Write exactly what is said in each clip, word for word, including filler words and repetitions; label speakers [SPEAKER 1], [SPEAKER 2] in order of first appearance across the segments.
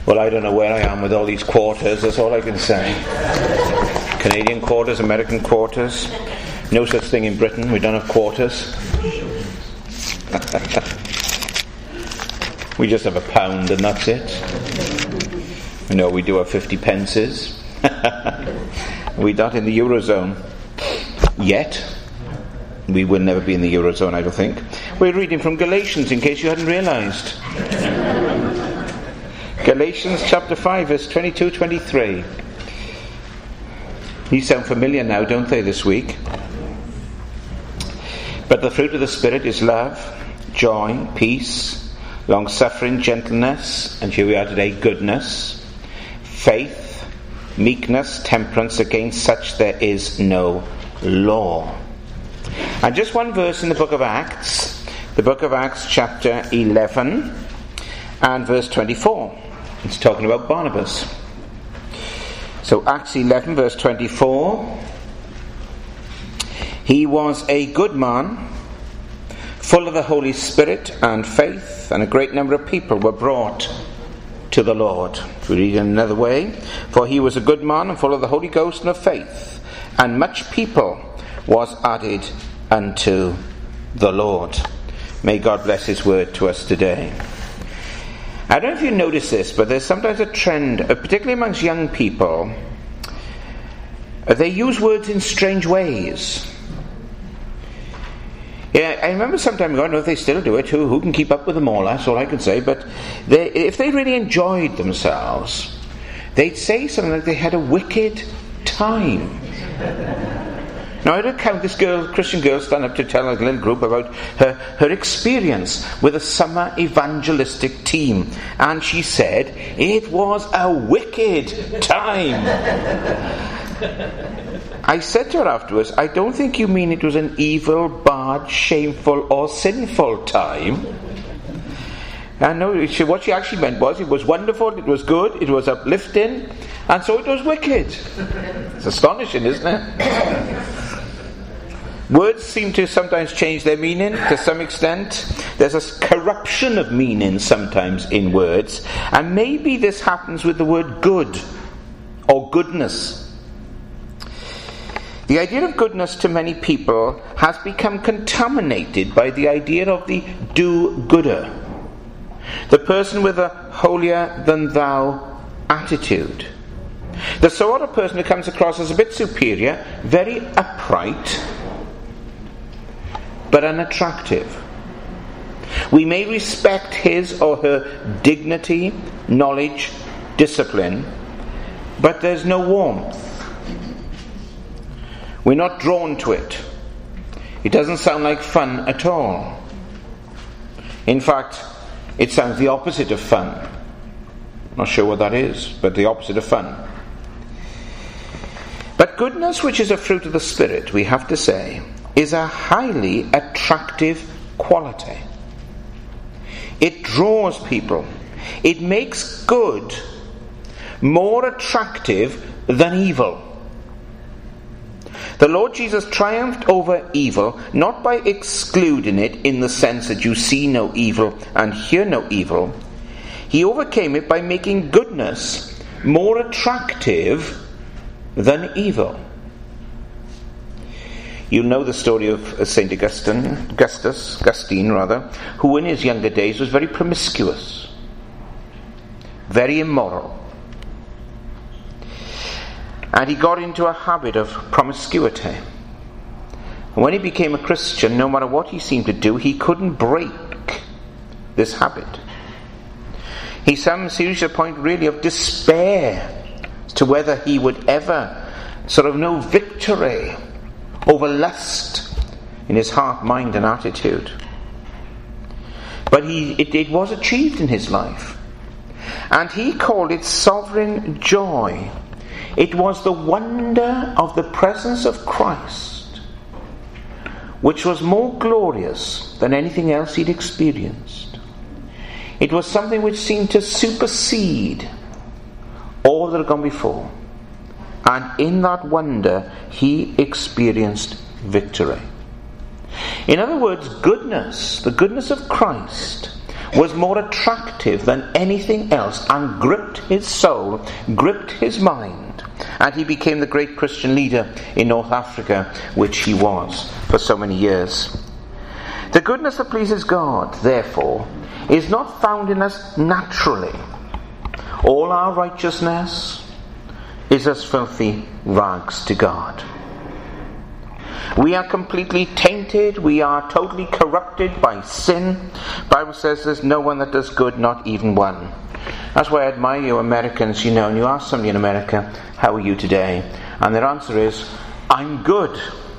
[SPEAKER 1] Well, I don't know where I am with all these quarters, that's all I can say. Canadian quarters, American quarters. No such thing in Britain, we don't have quarters. We just have a pound and that's it. No, we do have fifty pences. We're not in the Eurozone. Yet. We will never be in the Eurozone, I don't think. We're reading from Galatians, in case you hadn't realised. Galatians chapter five, verse twenty-two to twenty-three. These sound familiar now, don't they, this week? But the fruit of the Spirit is love, joy, peace, long-suffering, gentleness, and here we are today, goodness, faith, meekness, temperance. Against such there is no law. And just one verse in the book of Acts, the book of Acts chapter eleven and verse twenty-four. It's talking about Barnabas. So Acts eleven verse twenty-four. He was a good man, full of the Holy Spirit and faith, and a great number of people were brought to the Lord. We read in another way. For he was a good man and full of the Holy Ghost and of faith, and much people was added unto the Lord. May God bless his word to us today. I don't know if you notice this, but there's sometimes a trend, particularly amongst young people, they use words in strange ways. Yeah, I remember some time ago, I don't know if they still do it, who, who can keep up with them all, that's all I can say, but they, if they really enjoyed themselves, they'd say something like they had a wicked time. Now, I had a count this girl, Christian girl, stand up to tell a little group about her, her experience with a summer evangelistic team. And she said, it was a wicked time. I said to her afterwards, I don't think you mean it was an evil, bad, shameful or sinful time. And no, she, what she actually meant was it was wonderful, it was good, it was uplifting, and so it was wicked. It's astonishing, isn't it? Words seem to sometimes change their meaning to some extent. There's a corruption of meaning sometimes in words, and maybe this happens with the word good or goodness. The idea of goodness to many people has become contaminated by the idea of the do-gooder, the person with a holier-than-thou attitude, the sort of person who comes across as a bit superior, very upright, but unattractive. We may respect his or her dignity, knowledge, discipline, but there's no warmth. We're not drawn to it. It doesn't sound like fun at all. In fact, it sounds the opposite of fun. Not sure what that is, but the opposite of fun. But goodness, which is a fruit of the Spirit, we have to say, is a highly attractive quality. It draws people. It makes good more attractive than evil. The Lord Jesus triumphed over evil not by excluding it in the sense that you see no evil and hear no evil. He overcame it by making goodness more attractive than evil. You know the story of Saint Augustine, Augustus, Augustine rather, who in his younger days was very promiscuous, very immoral. And he got into a habit of promiscuity. And when he became a Christian, no matter what he seemed to do, he couldn't break this habit. He seriously reached a point really of despair as to whether he would ever sort of know victory over lust in his heart, mind and attitude. But he, it, it was achieved in his life. And he called it sovereign joy. It was the wonder of the presence of Christ, which was more glorious than anything else he'd experienced. It was something which seemed to supersede all that had gone before. And in that wonder, he experienced victory. In other words, goodness, the goodness of Christ, was more attractive than anything else and gripped his soul, gripped his mind, and he became the great Christian leader in North Africa, which he was for so many years. The goodness that pleases God, therefore, is not found in us naturally. All our righteousness is as filthy rags to God. We are completely tainted. We are totally corrupted by sin. The Bible says there's no one that does good, not even one. That's why I admire you Americans, you know, and you ask somebody in America, how are you today? And their answer is, I'm good.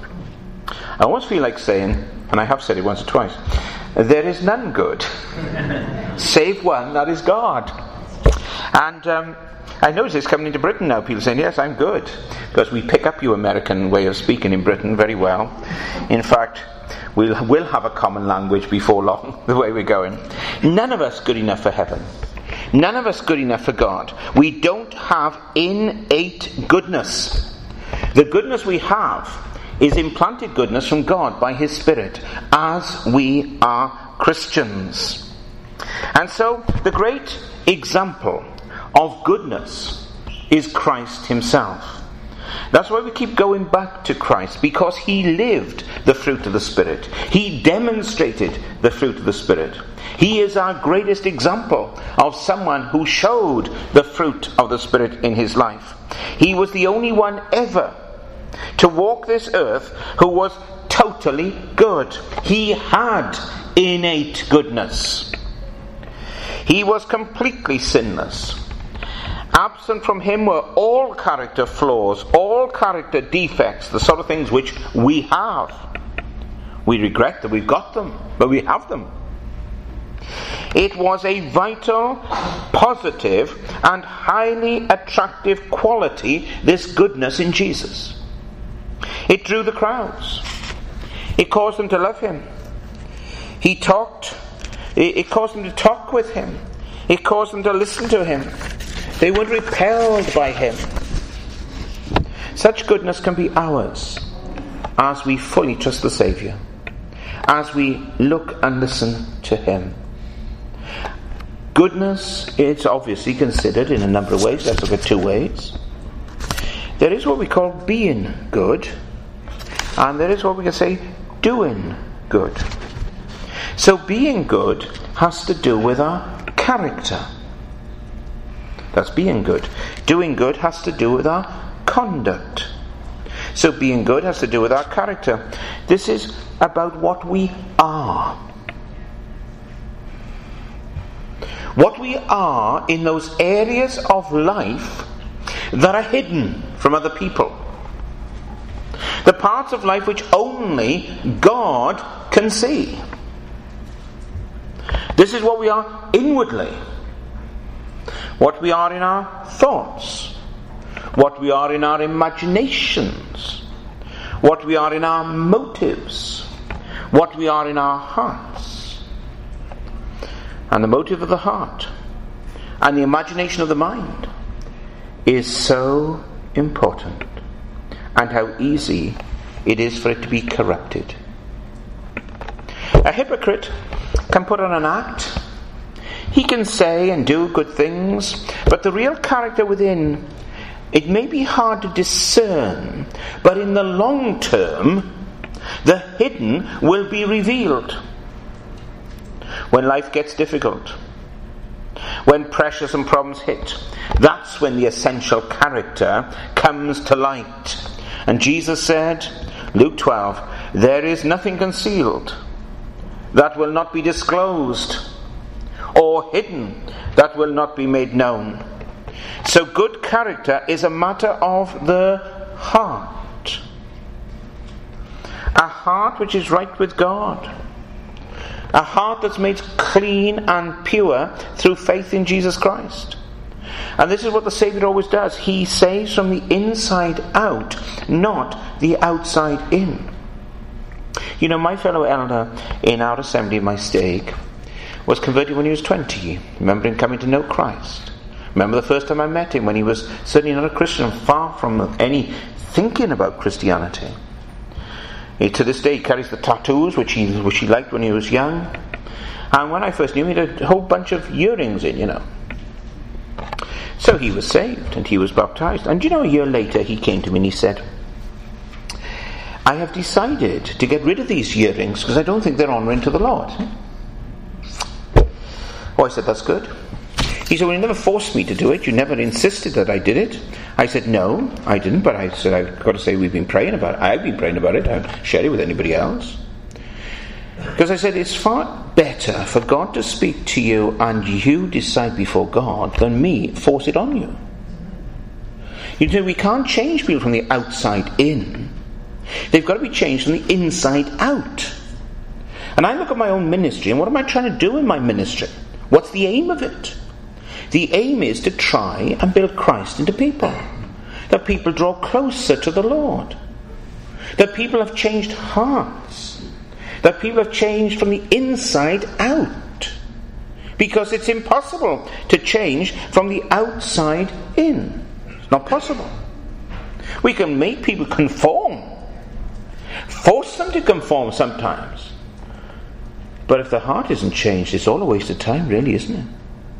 [SPEAKER 1] I almost feel like saying, and I have said it once or twice, there is none good, save one, that is God. And um, I notice it's coming into Britain now, people saying, yes, I'm good, because we pick up your American way of speaking in Britain very well. In fact, we'll, we'll have a common language before long, the way we're going. None of us good enough for heaven. None of us good enough for God. We don't have innate goodness. The goodness we have is implanted goodness from God by His Spirit as we are Christians. And so the great example of goodness is Christ Himself. That's why we keep going back to Christ, because He lived the fruit of the Spirit. He demonstrated the fruit of the Spirit. He is our greatest example of someone who showed the fruit of the Spirit in his life. He was the only one ever to walk this earth who was totally good. He had innate goodness. He was completely sinless. Absent from Him were all character flaws, all character defects, the sort of things which we have. We regret that we've got them, but we have them. It was a vital, positive, and highly attractive quality, this goodness in Jesus. It drew the crowds. It caused them to love Him. He talked. It caused them to talk with Him. It caused them to listen to Him. They weren't repelled by Him. Such goodness can be ours as we fully trust the Saviour, as we look and listen to Him. Goodness is obviously considered in a number of ways. Let's look at two ways. There is what we call being good, and there is what we can say doing good. So being good has to do with our character. That's being good. Doing good has to do with our conduct. So being good has to do with our character. This is about what we are. What we are in those areas of life that are hidden from other people. The parts of life which only God can see. This is what we are inwardly. What we are in our thoughts. What we are in our imaginations. What we are in our motives. What we are in our hearts. And the motive of the heart and the imagination of the mind is so important, and how easy it is for it to be corrupted. A hypocrite can put on an act. He can say and do good things, but the real character within, it may be hard to discern, but in the long term, the hidden will be revealed. When life gets difficult, when pressures and problems hit, that's when the essential character comes to light. And Jesus said, Luke twelve, there is nothing concealed that will not be disclosed, or hidden that will not be made known. So good character is a matter of the heart. A heart which is right with God. A heart that's made clean and pure through faith in Jesus Christ. And this is what the Saviour always does. He saves from the inside out, not the outside in. You know, my fellow elder in our assembly, my stake, was converted when he was twenty. Remember him coming to know Christ. Remember the first time I met him when he was certainly not a Christian, far from any thinking about Christianity. He, to this day, he carries the tattoos which he which he liked when he was young, And when I first knew him, he had a whole bunch of earrings in, you know. So he was saved and he was baptized. And you know, a year later he came to me and he said, I have decided to get rid of these earrings because I don't think they're honouring to the Lord. Oh, I said, that's good. He said, well, you never forced me to do it. You never insisted that I did it. I said, no, I didn't. But I said, I've got to say, we've been praying about it. I've been praying about it. I don't share it with anybody else. Because I said, it's far better for God to speak to you and you decide before God than me force it on you. You know, we can't change people from the outside in. They've got to be changed from the inside out. And I look at my own ministry, and what am I trying to do in my ministry? What's the aim of it? The aim is to try and build Christ into people. That people draw closer to the Lord. That people have changed hearts. That people have changed from the inside out. Because it's impossible to change from the outside in. It's not possible. We can make people conform. Force them to conform sometimes. But if the heart isn't changed, it's all a waste of time, really, isn't it?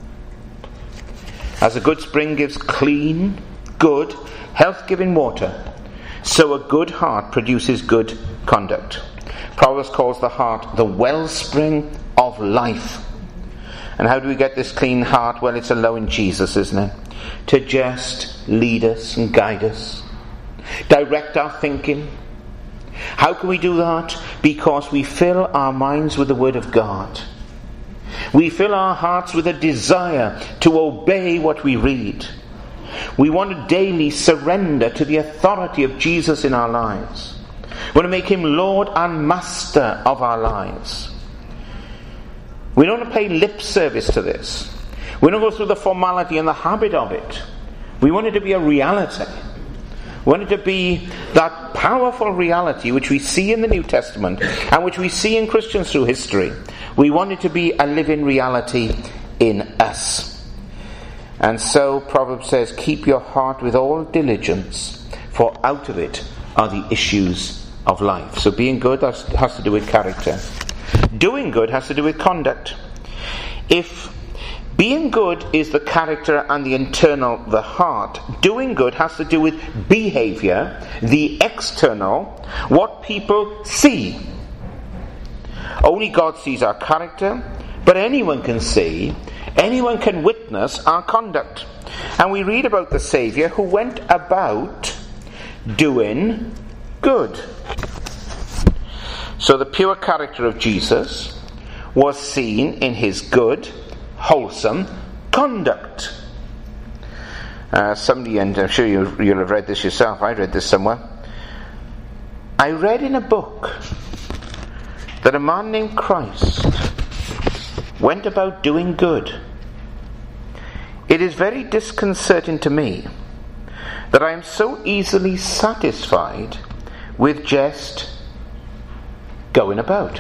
[SPEAKER 1] As a good spring gives clean, good, health-giving water, so a good heart produces good conduct. Proverbs calls the heart the wellspring of life. And how do we get this clean heart? Well, it's allowing Jesus, isn't it? To just lead us and guide us. Direct our thinking. How can we do that? Because we fill our minds with the Word of God. We fill our hearts with a desire to obey what we read. We want to daily surrender to the authority of Jesus in our lives. We want to make Him Lord and Master of our lives. We don't want to pay lip service to this. We don't go through the formality and the habit of it. We want it to be a reality. We want it to be that powerful reality which we see in the New Testament and which we see in Christians through history. We want it to be a living reality in us. And so Proverbs says, keep your heart with all diligence, for out of it are the issues of life. So being good has, has to do with character. Doing good has to do with conduct. If being good is the character and the internal, the heart, doing good has to do with behavior, the external, what people see. Only God sees our character, but anyone can see, anyone can witness our conduct. And we read about the Saviour who went about doing good. So the pure character of Jesus was seen in his good, wholesome conduct. Uh, somebody, and I'm sure you, you'll have read this yourself, I read this somewhere. I read in a book that a man named Christ went about doing good. It is very disconcerting to me that I am so easily satisfied with just going about.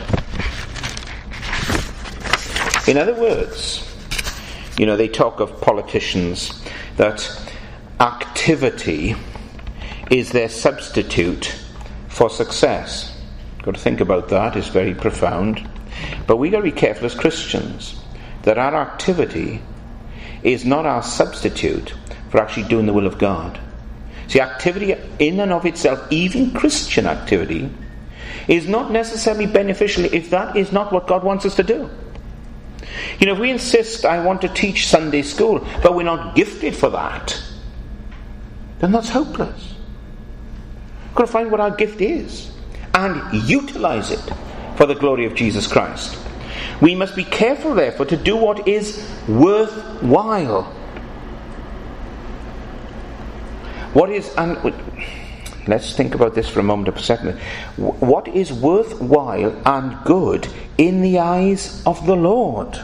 [SPEAKER 1] In other words, you know, they talk of politicians that activity is their substitute for success. Got to think about that, it's very profound. But we got to be careful as Christians that our activity is not our substitute for actually doing the will of God. See, activity in and of itself, even Christian activity, is not necessarily beneficial if that is not what God wants us to do. You know, if we insist, I want to teach Sunday school, but we're not gifted for that, then that's hopeless. We've got to find what our gift is and utilize it for the glory of Jesus Christ. We must be careful, therefore, to do what is worthwhile. What is, and let's think about this for a moment, a second. What is worthwhile and good in the eyes of the Lord?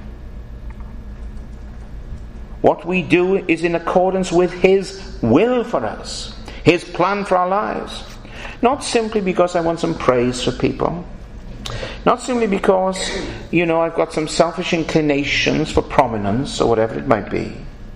[SPEAKER 1] What we do is in accordance with His will for us, His plan for our lives. Not simply because I want some praise for people. Not simply because, you know, I've got some selfish inclinations for prominence or whatever it might be.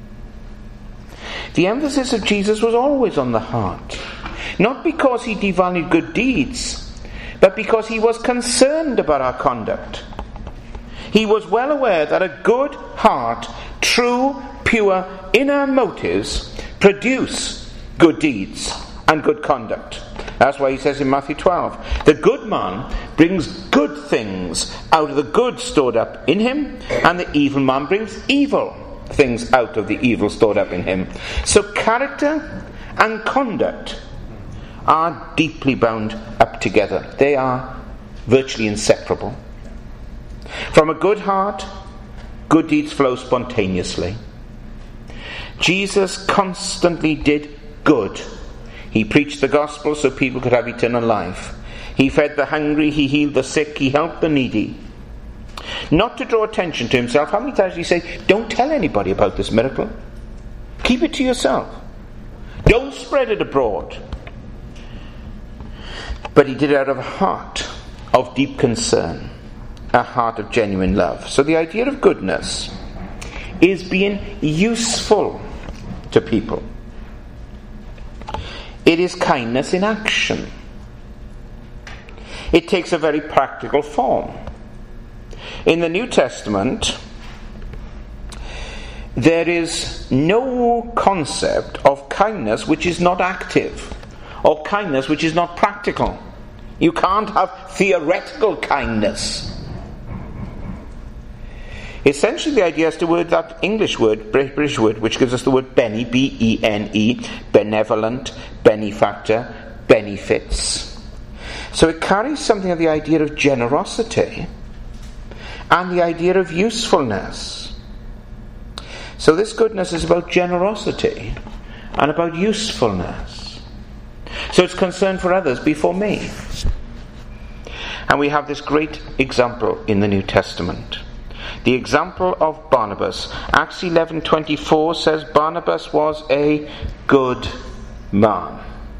[SPEAKER 1] The emphasis of Jesus was always on the heart. Not because He devalued good deeds, but because He was concerned about our conduct. He was well aware that a good heart, true, pure, inner motives produce good deeds and good conduct. That's why he says in Matthew twelve, the good man brings good things out of the good stored up in him, and the evil man brings evil things out of the evil stored up in him. So character and conduct are deeply bound up together. They are virtually inseparable. From a good heart, good deeds flow spontaneously. Jesus constantly did good. He preached the gospel so people could have eternal life. He fed the hungry, he healed the sick, he helped the needy. Not to draw attention to himself. How many times did he say, don't tell anybody about this miracle? Keep it to yourself. Don't spread it abroad. But he did it out of a heart of deep concern, a heart of genuine love. So the idea of goodness is being useful to people. It is kindness in action. It takes a very practical form. In the New Testament, there is no concept of kindness which is not active, or kindness which is not practical. You can't have theoretical kindness. Essentially, the idea is the word, that English word, British word, which gives us the word bene, B E N E, benevolent, benefactor, benefits. So it carries something of the idea of generosity and the idea of usefulness. So this goodness is about generosity and about usefulness. So it's concern for others before me. And we have this great example in the New Testament. The example of Barnabas. Acts eleven twenty-four says Barnabas was a good man.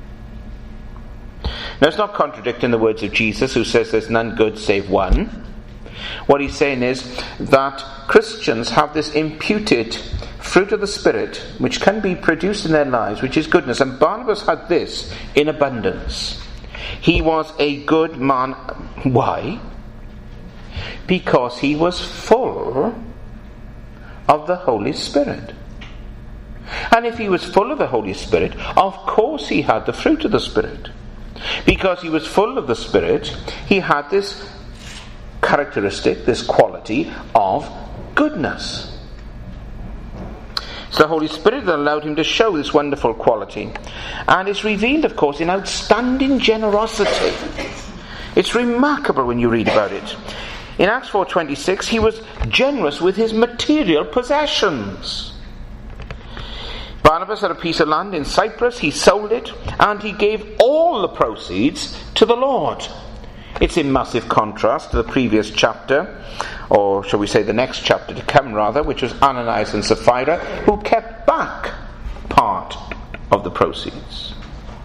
[SPEAKER 1] Now it's not contradicting the words of Jesus, who says there's none good save one. What he's saying is that Christians have this imputed fruit of the Spirit which can be produced in their lives, which is goodness. And Barnabas had this in abundance. He was a good man. Why? Because he was full of the Holy Spirit. And if he was full of the Holy Spirit, of course he had the fruit of the Spirit. Because he was full of the Spirit, he had this characteristic, this quality of goodness. It's the Holy Spirit that allowed him to show this wonderful quality. And it's revealed, of course, in outstanding generosity. It's remarkable when you read about it. In Acts four twenty-six, he was generous with his material possessions. Barnabas had a piece of land in Cyprus, he sold it, and he gave all the proceeds to the Lord. It's in massive contrast to the previous chapter, or shall we say the next chapter to come rather, which was Ananias and Sapphira, who kept back part of the proceeds.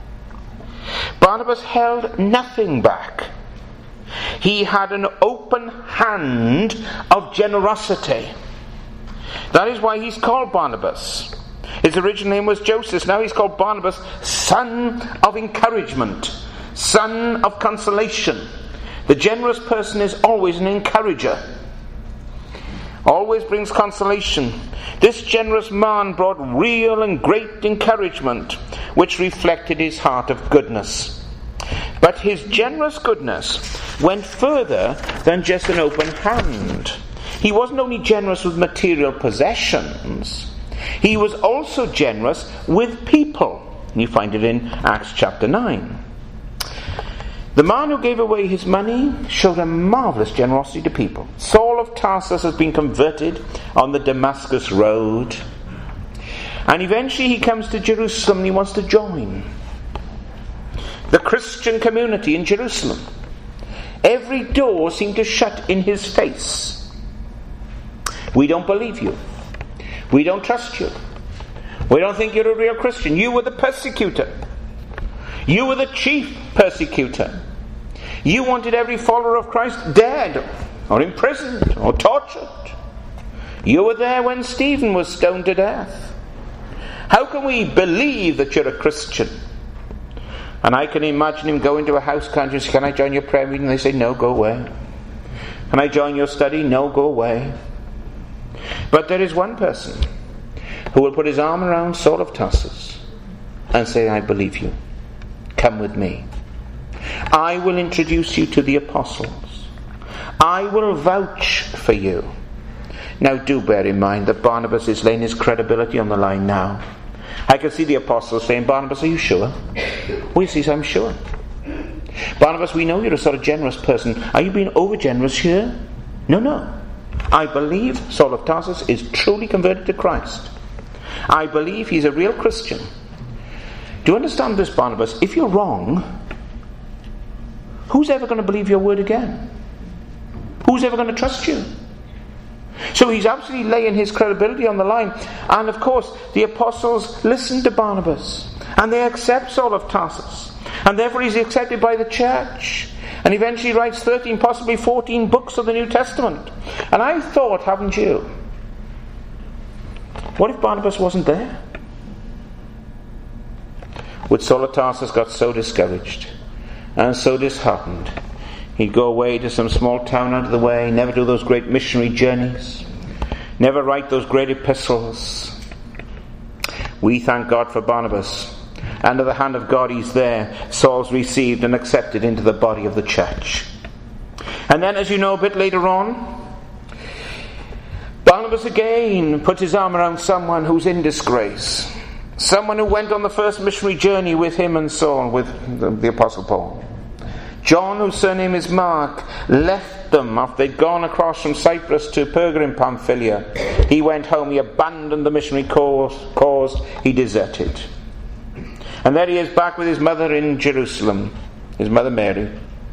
[SPEAKER 1] Barnabas held nothing back. He had an open hand of generosity. That is why he's called Barnabas. His original name was Joseph. Now he's called Barnabas, son of encouragement, son of consolation. The generous person is always an encourager. Always brings consolation. This generous man brought real and great encouragement, which reflected his heart of goodness. But his generous goodness went further than just an open hand. He wasn't only generous with material possessions, he was also generous with people. You find it in Acts chapter nine. The man who gave away his money showed a marvellous generosity to people. Saul of Tarsus has been converted on the Damascus road. And eventually he comes to Jerusalem and he wants to join the Christian community in Jerusalem. Every door seemed to shut in his face. We don't believe you. We don't trust you. We don't think you're a real Christian. You were the persecutor. You were the chief persecutor. You wanted every follower of Christ dead, or imprisoned, or tortured. You were there when Stephen was stoned to death. How can we believe that you're a Christian? And I can imagine him going to a house country and say, can I join your prayer meeting? And they say, no, go away. Can I join your study? No, go away. But there is one person who will put his arm around Saul of Tarsus and say, I believe you. Come with me. I will introduce you to the apostles. I will vouch for you. Now do bear in mind that Barnabas is laying his credibility on the line now. I can see the apostles saying, Barnabas, are you sure? Well, he says, I'm sure. Barnabas, we know you're a sort of generous person. Are you being over generous here? No, no. I believe Saul of Tarsus is truly converted to Christ. I believe he's a real Christian. Do you understand this, Barnabas? If you're wrong, who's ever going to believe your word again? Who's ever going to trust you? So he's absolutely laying his credibility on the line. And of course, the apostles listen to Barnabas. And they accept Saul of Tarsus. And therefore he's accepted by the church. And eventually writes thirteen, possibly fourteen books of the New Testament. And I thought, haven't you? What if Barnabas wasn't there? Would Saul of Tarsus got so discouraged and so disheartened, he'd go away to some small town out of the way, never do those great missionary journeys, never write those great epistles. We thank God for Barnabas. Under the hand of God he's there. Saul's received and accepted into the body of the church. And then, as you know, a bit later on, Barnabas again puts his arm around someone who's in disgrace. Someone who went on the first missionary journey with him and Saul, with the, the Apostle Paul. John, whose surname is Mark, left them after they'd gone across from Cyprus to Perga in Pamphylia. He went home, he abandoned the missionary cause, cause, he deserted. And there he is back with his mother in Jerusalem, his mother Mary.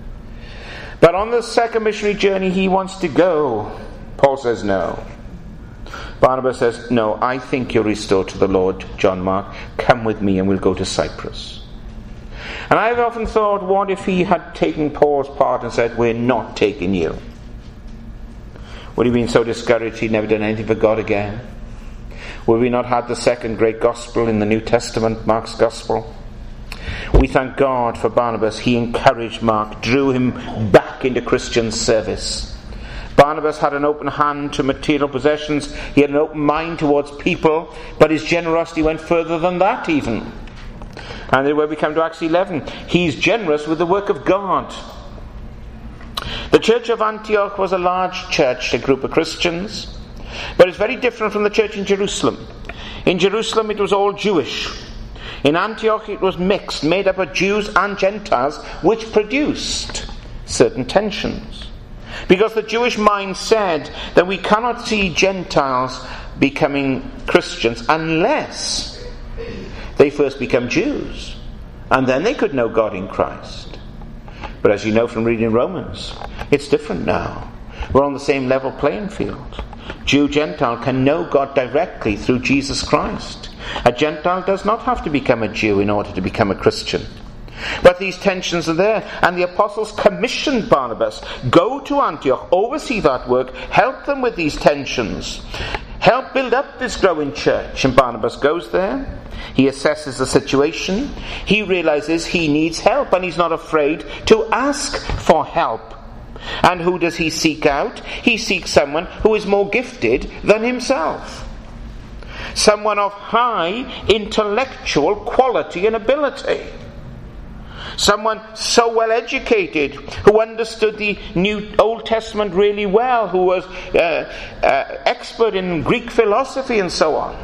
[SPEAKER 1] But on the second missionary journey he wants to go. Paul says no. Barnabas says, no, I think you're restored to the Lord, John Mark. Come with me and we'll go to Cyprus. And I've often thought, what if he had taken Paul's part and said, we're not taking you? Would he have been so discouraged he'd never done anything for God again? Would we not have the second great gospel in the New Testament, Mark's gospel? We thank God for Barnabas. He encouraged Mark, drew him back into Christian service. Barnabas had an open hand to material possessions. He had an open mind towards people, but his generosity went further than that even. And then when we come to Acts eleven, he's generous with the work of God. The church of Antioch was a large church, a group of Christians. But it's very different from the church in Jerusalem. In Jerusalem it was all Jewish. In Antioch it was mixed, made up of Jews and Gentiles, which produced certain tensions. Because the Jewish mind said that we cannot see Gentiles becoming Christians unless they first become Jews. And then they could know God in Christ. But as you know from reading Romans, it's different now. We're on the same level playing field. Jew-Gentile can know God directly through Jesus Christ. A Gentile does not have to become a Jew in order to become a Christian. But these tensions are there, and the apostles commissioned Barnabas, go to Antioch, oversee that work, help them with these tensions, help build up this growing church. And Barnabas goes there, he assesses the situation, he realizes he needs help, and he's not afraid to ask for help. And who does he seek out? He seeks someone who is more gifted than himself. Someone of high intellectual quality and ability. Someone so well educated, who understood the New Old Testament really well, who was uh, uh, expert in Greek philosophy and so on.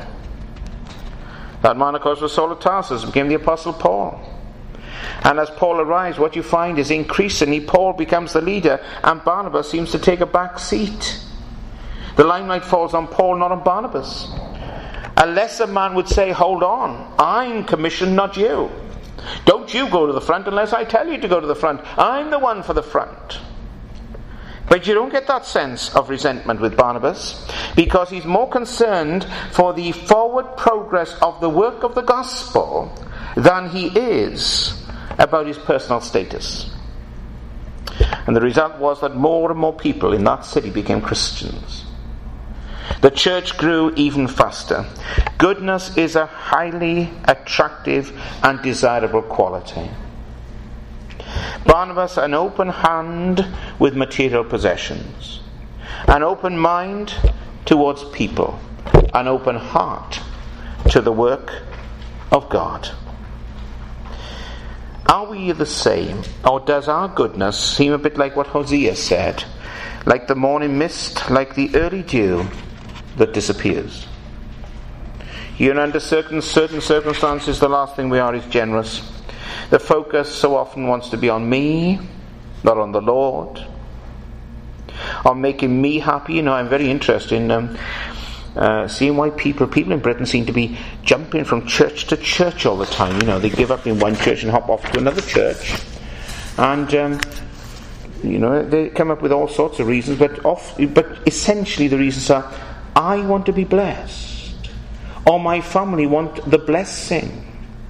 [SPEAKER 1] That man, of course, was Saul of Tarsus, became the Apostle Paul. And as Paul arrives, what you find is increasingly Paul becomes the leader and Barnabas seems to take a back seat. The limelight falls on Paul, not on Barnabas. A lesser man would say, hold on, I'm commissioned, not you. Don't you go to the front unless I tell you to go to the front. I'm the one for the front. But you don't get that sense of resentment with Barnabas, because he's more concerned for the forward progress of the work of the gospel than he is about his personal status. And the result was that more and more people in that city became Christians. The church grew even faster. Goodness is a highly attractive and desirable quality. Barnabas, an open hand with material possessions, an open mind towards people, an open heart to the work of God. Are we the same, or does our goodness seem a bit like what Hosea said, like the morning mist, like the early dew that disappears? You know, under certain, certain circumstances, the last thing we are is generous. The focus so often wants to be on me, not on the Lord, on making me happy. You know, I'm very interested in um, uh, seeing why people people in Britain seem to be jumping from church to church all the time. You know, they give up in one church and hop off to another church, and um, you know, they come up with all sorts of reasons. But off, but essentially, the reasons are: I want to be blessed, or my family want the blessing.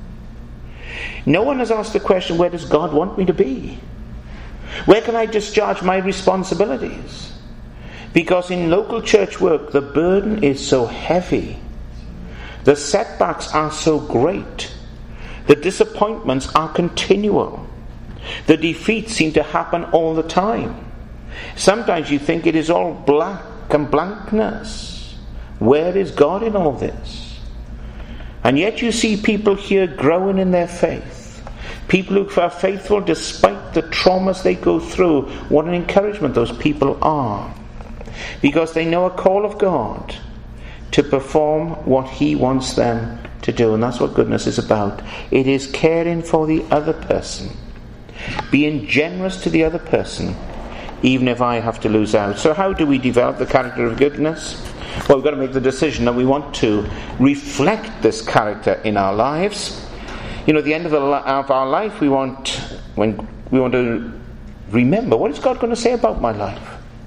[SPEAKER 1] No one has asked the question, where does God want me to be? Where can I discharge my responsibilities? Because in local church work, the burden is so heavy. The setbacks are so great. The disappointments are continual. The defeats seem to happen all the time. Sometimes you think it is all black and blankness. Where is God in all this? And yet you see people here growing in their faith. People who are faithful despite the traumas they go through. What an encouragement those people are. Because they know a call of God to perform what He wants them to do. And that's what goodness is about. It is caring for the other person. Being generous to the other person, even if I have to lose out. So how do we develop the character of goodness? Well, we've got to make the decision that we want to reflect this character in our lives. You know, at the end of, the, of our life, we want when we want to remember, what is God going to say about my life?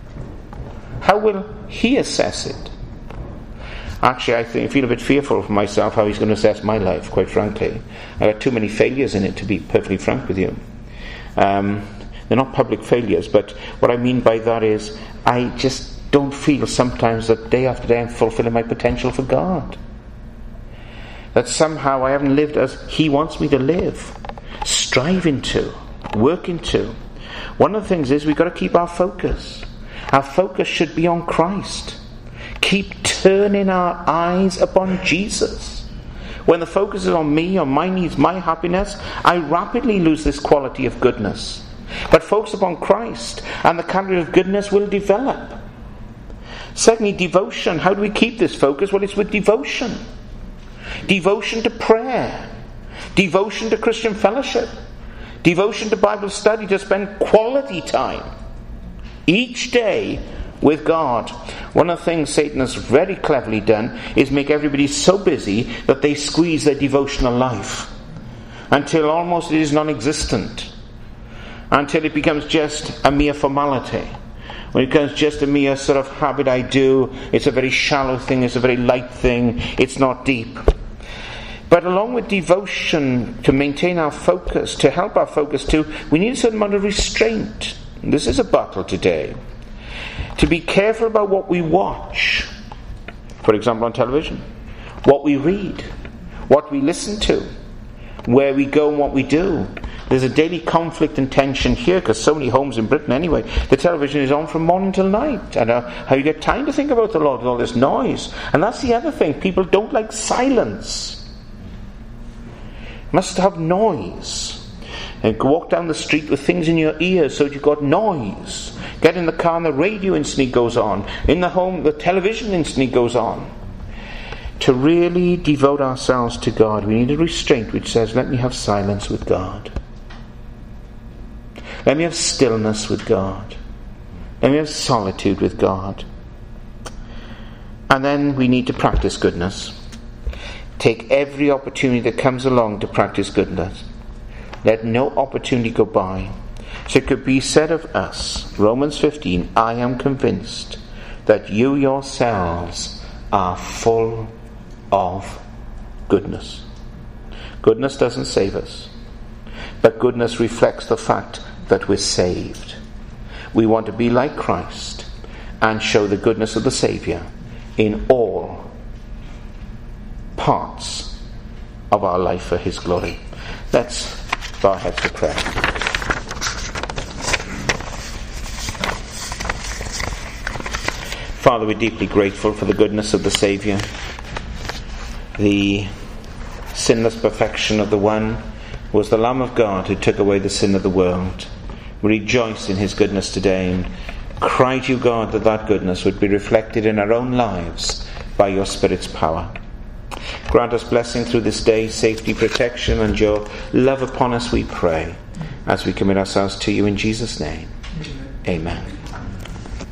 [SPEAKER 1] How will He assess it? Actually, I think I feel a bit fearful for myself how He's going to assess my life, quite frankly. I've got too many failures in it, to be perfectly frank with you. Um, they're not public failures, but what I mean by that is I just don't feel sometimes that day after day I'm fulfilling my potential for God. That somehow I haven't lived as He wants me to live, striving to, working to. One of the things is we've got to keep our focus. Our focus should be on Christ. Keep turning our eyes upon Jesus. When the focus is on me, on my needs, my happiness, I rapidly lose this quality of goodness. But focus upon Christ, and the character of goodness will develop. Secondly, devotion. How do we keep this focus? Well, it's with devotion. Devotion to prayer. Devotion to Christian fellowship. Devotion to Bible study, to spend quality time each day with God. One of the things Satan has very cleverly done is make everybody so busy that they squeeze their devotional life until almost it is non-existent, until it becomes just a mere formality. When it becomes just a mere sort of habit I do, it's a very shallow thing, it's a very light thing, it's not deep. But along with devotion, to maintain our focus, to help our focus too, we need a certain amount of restraint. This is a battle today. To be careful about what we watch, for example on television, what we read, what we listen to, where we go and what we do. There's a daily conflict and tension here, because so many homes in Britain anyway, the television is on from morning till night. And uh, how you get time to think about the Lord with all this noise. And that's the other thing, people don't like silence. Must have noise. And walk down the street with things in your ears so that you've got noise. Get in the car and the radio instantly goes on. In the home, the television instantly goes on. To really devote ourselves to God, we need a restraint which says, let me have silence with God. Let me have stillness with God. Let me have solitude with God. And then we need to practice goodness. Take every opportunity that comes along to practice goodness. Let no opportunity go by. So it could be said of us, Romans fifteen, I am convinced that you yourselves are full of goodness. Goodness doesn't save us, but goodness reflects the fact that we're saved. We want to be like Christ and show the goodness of the Saviour in all parts of our life for His glory. Let's bow our heads for prayer. Father, we're deeply grateful for the goodness of the Saviour, the sinless perfection of the one who was the Lamb of God who took away the sin of the world. We rejoice in his goodness today and cry to you, God, that that goodness would be reflected in our own lives by your Spirit's power. Grant us blessing through this day, safety, protection, and your love upon us, we pray, as we commit ourselves to you in Jesus' name. Amen. Amen.